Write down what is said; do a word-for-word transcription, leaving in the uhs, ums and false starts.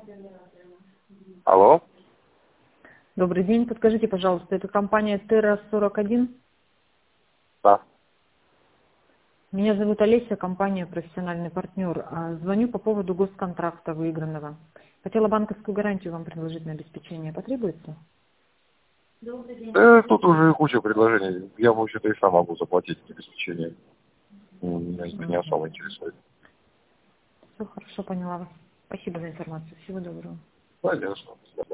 Алло? Добрый день. Подскажите, пожалуйста, это компания Терра сорок один? Да. Меня зовут Олеся, компания «Профессиональный партнер». А, Звоню по поводу госконтракта выигранного. Хотела банковскую гарантию вам предложить на обеспечение. Потребуется? Э, тут уже куча предложений. Я, вообще-то, и сам могу заплатить обеспечение. Меня это не Мгм. особо интересует. Все хорошо, поняла вас. Спасибо за информацию. Всего доброго. Конечно.